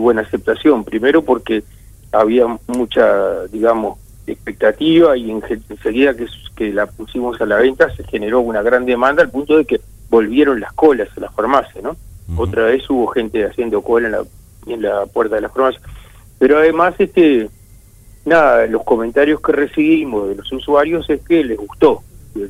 buena aceptación. Primero porque había mucha, digamos, expectativa, y enseguida que la pusimos a la venta se generó una gran demanda al punto de que volvieron las colas a la farmacia, ¿no? Otra vez hubo gente haciendo cola en la puerta de la farmacia. Pero además, nada, los comentarios que recibimos de los usuarios es que les gustó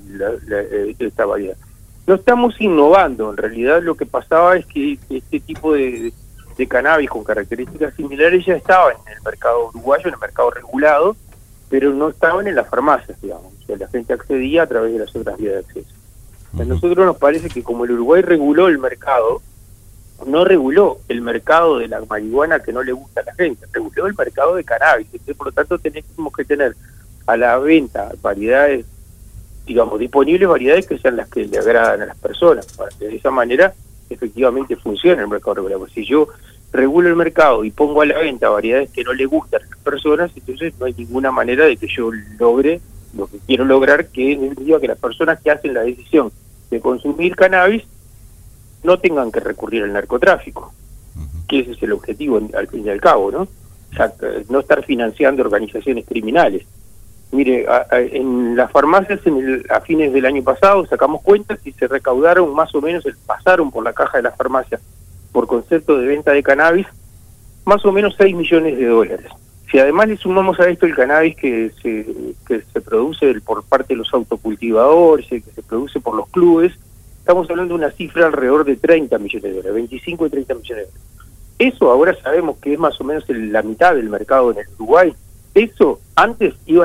esta variedad. No estamos innovando, en realidad lo que pasaba es que este tipo de cannabis con características similares ya estaban en el mercado uruguayo, en el mercado regulado, pero no estaban en las farmacias, digamos. O sea, la gente accedía a través de las otras vías de acceso. A nosotros nos parece que como el Uruguay reguló el mercado, no reguló el mercado de la marihuana que no le gusta a la gente, reguló el mercado de cannabis. Entonces, por lo tanto, tenemos que tener a la venta variedades, digamos, disponibles, variedades que sean las que le agradan a las personas, para que de esa manera efectivamente funcione el mercado regulado. Si yo regulo el mercado y pongo a la venta variedades que no le gustan a las personas, entonces no hay ninguna manera de que yo logre lo que quiero lograr, que es que las personas que hacen la decisión de consumir cannabis no tengan que recurrir al narcotráfico, que ese es el objetivo al fin y al cabo, ¿no? O sea, no estar financiando organizaciones criminales. Mire, en las farmacias a fines del año pasado sacamos cuentas y se recaudaron más o menos, pasaron por la caja de las farmacias por concepto de venta de cannabis, más o menos 6 millones de dólares. Si además le sumamos a esto el cannabis que se produce por parte de los autocultivadores, que se produce por los clubes, estamos hablando de una cifra alrededor de 30 millones de dólares, 25 y 30 millones de dólares. Eso ahora sabemos que es más o menos la mitad del mercado en el Uruguay. Eso antes iba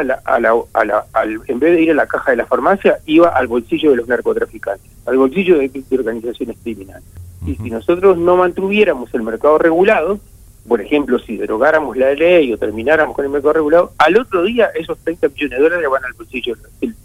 en vez de ir a la caja de la farmacia, iba al bolsillo de los narcotraficantes, al bolsillo de organizaciones criminales. Y si nosotros no mantuviéramos el mercado regulado, por ejemplo, si derogáramos la ley o termináramos con el mercado regulado, al otro día esos 30 millones de dólares van al bolsillo